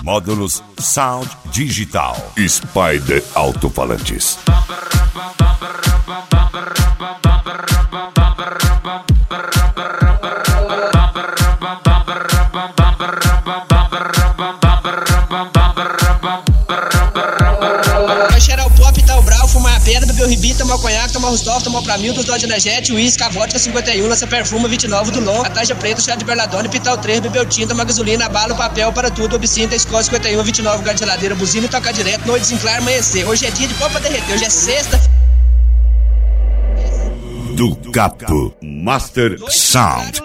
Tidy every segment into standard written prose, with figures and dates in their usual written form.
Módulos Sound Digital. Spider Alto-Falantes. Bebeu ribi, tomou conhaque, tomou Rustov, tomou Pramil, dose energético, uísque, a vodka 51, lança perfume, 29 do Long, a taxa preta, chá de Berladone, Pital 3, bebeu tinta, uma gasolina, bala, papel, para tudo, obscinta, Escócia 51, 29, gás de geladeira, buzina e tocar direto, noite desenclar, amanhecer. Hoje é dia de pão pra derreter, hoje é sexta. Do Capo Master Sound.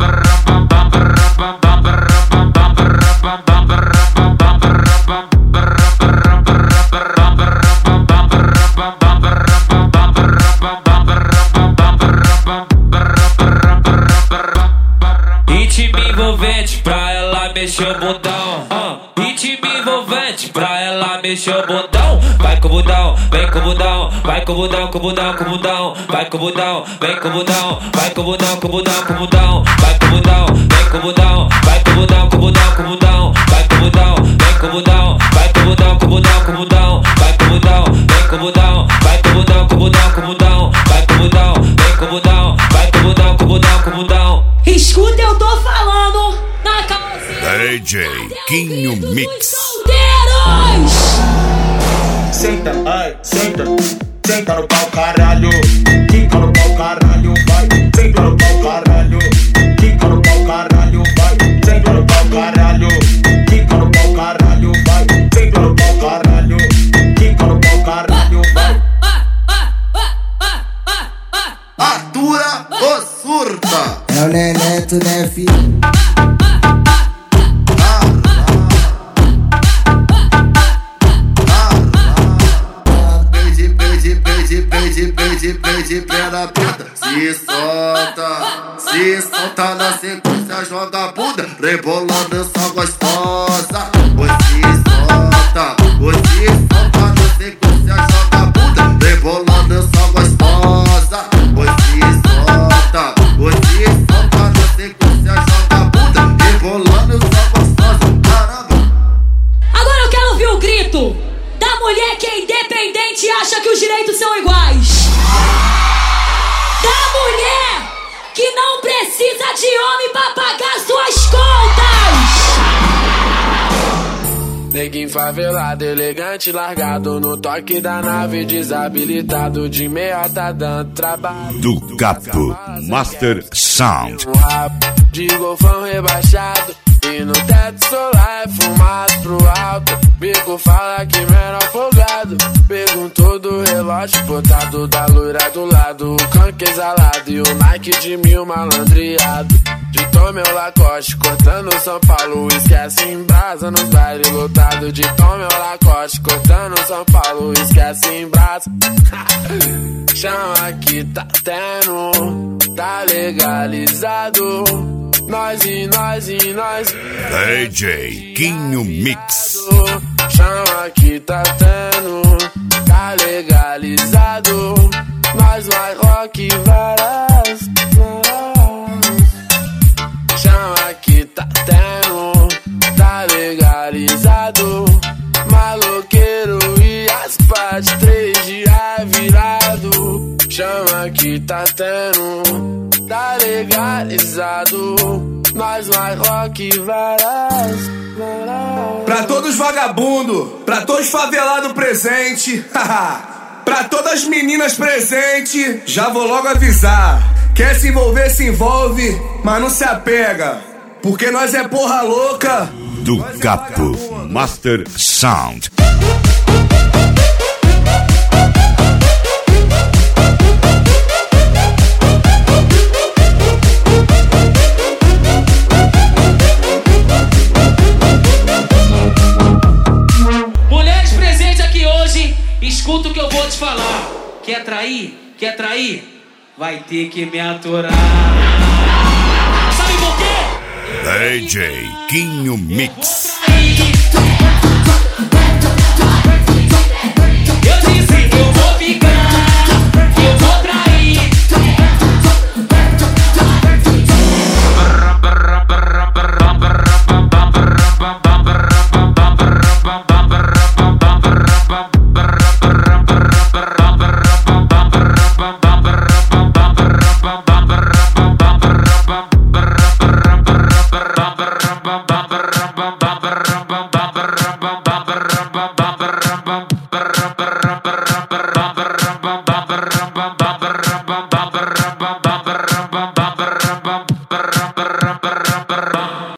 Ritmo envolvente pra ela mexer o bundão. Ritmo envolvente pra ela mexer o bundão. Vai com o bundão, vem com o bundão. Vai com o bundão, com o bundão, com o bundão. Vai com o bundão, vem com o bundão. Vai com o bundão, com o bundão, com o bundão. Vai com o bundão, vem com o bundão. Vai com o bundão, com o bundão, com o bundão. Vai com o bundão, vem com o bundão. Vai com o bundão, com o bundão, com o bundão. Vai com o bundão, vem com o bundão. Vai com o bundão, com o bundão, com o bundão. Vai com o bundão, vem com o bundão. Vai com o bundão, com o bundão, com o bundão. Escuta, eu tô falando na calcinha. DJ Quinho Mix. Senta, ai, senta, senta no pau, caralho. Quica no pau, caralho, vai. Senta no pau, caralho. Quica no pau, caralho, vai. Senta no pau, caralho. Quica no pau, caralho, vai. Senta no pau, caralho. Quica no pau, caralho, vai. Atura ou surta? É o Neneto, né, filho? Pede pé puta, se solta na sequência, joga a bunda, rebolando só gostosa. Você solta na sequência, joga a bunda, rebolando só gostosa. Você solta na sequência, joga a bunda, rebolando só gostosa. Caramba! Agora eu quero ouvir o grito da mulher que é independente e acha que os direitos são iguais. Da mulher que não precisa de homem pra pagar suas contas. Neguinho favelado, elegante, largado no toque da nave, desabilitado de meia tá dando trabalho. Do Capo Master Sound. Um rabo de golfão rebaixado e no teto solar é fumado pro alto. Bico fala que menor folgado, perguntou do relógio botado da loira do lado. O canque exalado e o Nike de 1000 malandreado. De Tom meu Lacoste, cortando São Paulo, esquece em brasa nos bailes lotados. De Tom meu Lacoste, cortando São Paulo, esquece em brasa. Chama que tá tendo, tá legalizado. Nós. DJ Quinho Mix. Chama que tá tendo, tá legalizado. Nós vai rock varas. Chama que tá tendo, tá legalizado. Maloqueiro e as partes 3 dias virado. Chama que tá tendo, tá legalizado. Nós vai rock varas. Pra todos vagabundo, pra todos favelados presente, pra todas as meninas presentes, já vou logo avisar. Quer se envolver, se envolve, mas não se apega, porque nós é porra louca. Do Capo Master Sound. Mulheres presentes aqui hoje, escuta o que eu vou te falar. Quer trair? Quer trair? Vai ter que me aturar. Sabe por quê? DJ Quinho Mix.